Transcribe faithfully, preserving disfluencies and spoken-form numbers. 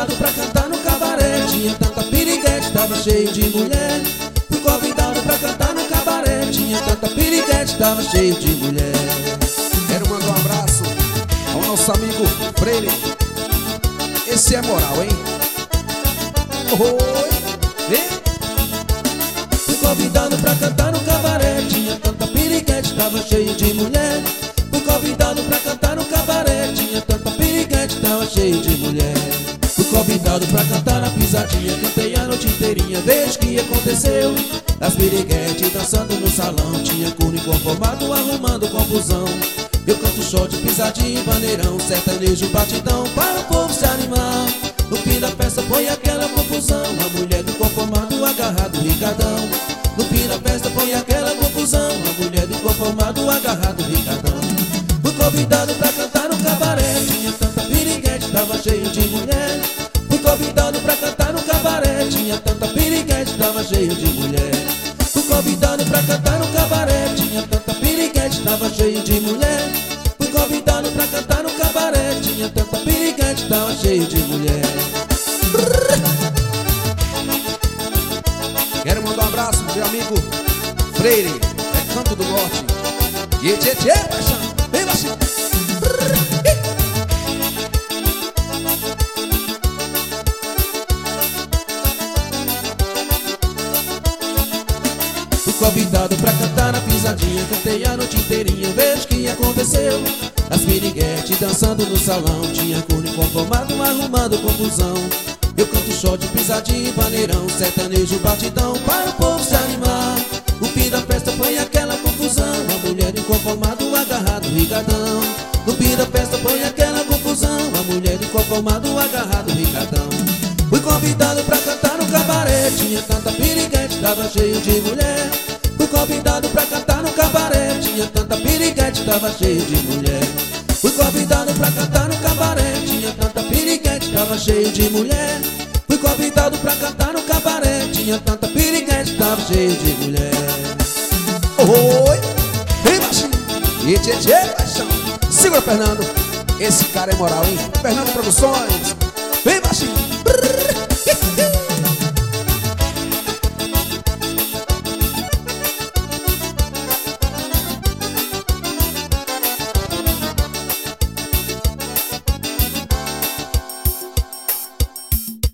convidado pra cantar no cabaré, tinha tanta piriguete, tava cheio de mulher. Fui convidado pra cantar no cabaré, tinha tanta piriguete, tava cheio de mulher. Quero mandar um abraço ao nosso amigo Freire. Esse é moral, hein? Oi, hein? Fui convidado pra cantar no cabaré, tinha tanta piriguete, tava cheio de mulher. Fui convidado pra cantar no cabaré, tinha tanta piriguete, tava cheio de mulher. Fui convidado pra cantar na pisadinha, cantei a noite inteirinha, veja o que aconteceu. As piriguetes dançando no salão, tinha corno inconformado arrumando confusão. Eu canto shot, pisadinha e vaneirão, sertanejo batidão para o povo se animar. No fim da festa foi aquela confusão, a mulher do inconformado agarrado Ricardão. No fim da festa foi aquela confusão, a mulher do inconformado agarrado Ricardão. Fui convidado pra cantar no cabaré, tinha tanta piriguete, tava cheio de mulher. Fui convidado pra cantar no cabaré, tinha tanta piriguete, tava cheio de mulher. Fui convidado pra cantar no cabaré, tinha tanta piriguete, tava cheio de mulher. Fui convidado pra cantar no cabaré, tinha tanta piriguete, tava cheio de mulher. Quero mandar um abraço pro meu amigo Freire, é Canto do Norte. Tchê, tchê, tchê, baixão, vem baixinho. Fui convidado pra cantar na pisadinha, cantei a noite inteirinha, veja o que aconteceu. As piriguetes dançando no salão, tinha corno inconformado arrumando confusão. Eu canto shot, pisadinha e vaneirão, sertanejo batidão para o povo se animar. No fim da festa foi aquela confusão, a mulher do inconformado agarrado Ricardão. No fim da festa foi aquela confusão, a mulher do inconformado agarrado Ricardão. Fui convidado pra cantar no cabaré, tinha tanta piriguete, tava cheio de mulher. Fui convidado pra cantar no cabaré, tinha tanta piriguete, tava cheio de mulher. Fui convidado pra cantar no cabaré, tinha tanta piriguete, tava cheio de mulher. Fui convidado pra cantar no cabaré, tinha tanta piriguete, tava cheio de mulher. Oi, vem baixinho. E tchê, tchê, baixão. Segura, Fernando. Esse cara é moral, hein? Fernando Produções. Vem baixinho.